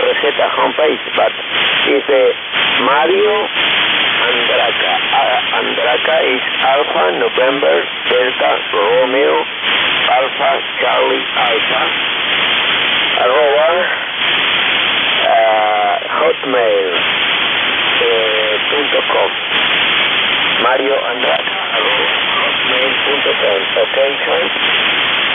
receta homepage, but it's Mario Andraca. Andraca is Alpha November Delta Romeo Alpha Charlie Alpha @hotmail.com. Mario Andraca @hotmail.com. Okay, son?